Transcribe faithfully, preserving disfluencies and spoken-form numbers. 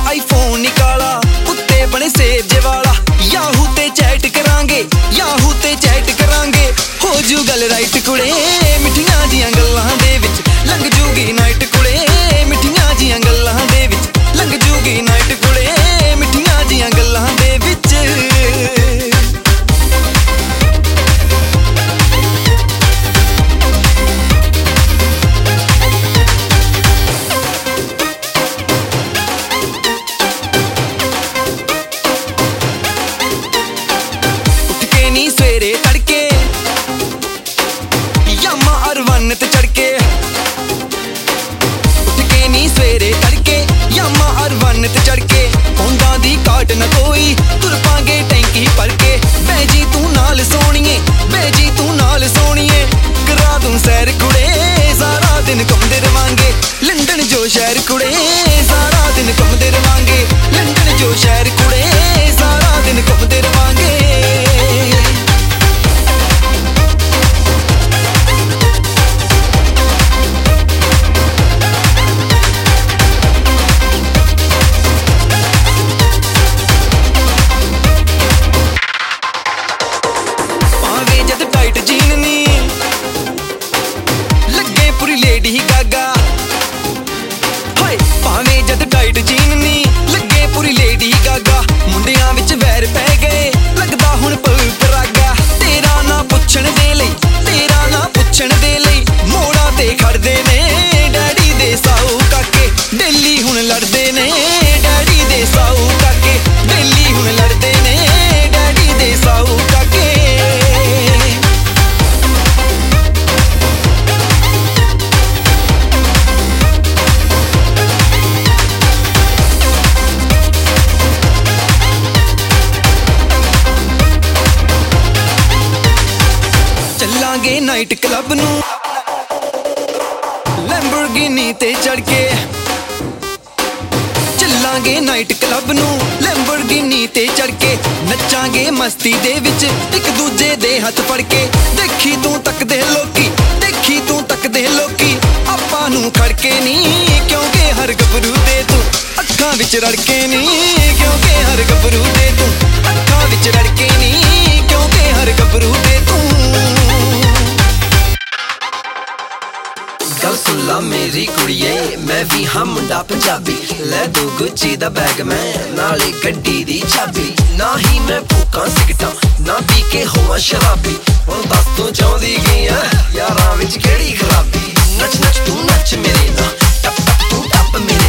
iPhone निकाला उत्ते बने सेब जे वाला याहू ते चैट करांगे याहू ते चैट करांगे हो जू गल राइट कुड़े मिठियां जियां गल्लां दे विच लंघ जूगी नाइट कुड़े मिठियां जियां गल्लां दे विच लंघ जूगी नाइट कुड़े मिठियां जियां गल्लां दे विच सवेरे तड़के यामा अरवन ते चढ़के उठ के नी सवेरे तड़के यामा अरवन ते चढ़के पौंदा दी काट न कोई तुर पांगे टैंकी भर के बैजी तू नाल सोनिए बैजी तू नाल सोनिए करा दूं सैर कुड़े सारा दिन घूमदे रवांगे लंदन जो शहर कुड़े सारा दिन घूमदे रवांगे लंदन जो शहर कुड़े सारा दिन घूमदे रवांगे लेडी गागा हाय भावे जद टाइट जीन नी लगे पूरी लेडी गागा मुंडियां विच वैर पै गए लगदा हुण पऊ परागा तेरा ना पुछण दे लई तेरा ना पुछण दे लई मोड़ा ते खड़दे ने डैडी दे साऊ काके डेली हुण लड़दे ने डैडी दे साऊ काके डेली हुण लड़दे ने डैडी दे साऊ काके चलांगे नाइट क्लब नू लैम्बोर्गिनी ते चढ़ के चलांगे नाइट क्लब नू लैम्बोर्गिनी ते चढ़ के नचांगे मस्ती दे विच एक दूजे दे हथ फड़ के देखी तू तकदे लोकी देखी तू तकदे लोकी आपां नू खड़के नी क्योंकि हर गभरू दे तू अखां विच रड़के नी क्योंकि हर गभरू दे तू अखां विच रड़के नी क्योंकि हर गभरू दे तू गल सुन ला मेरी कुड़िए मैं भी हाँ मुंडा पंजाबी लै दो गुच्ची दा बैग मैं नाले गड्डी दी चाबी ना ही मैं भूखा सिगटा ना पी के होवां शराबी हुण दस तू चाहुंदी गई यारां विच केड़ी खराबी नच नच तू नच मेरे नाल टप टप तू टप मेरे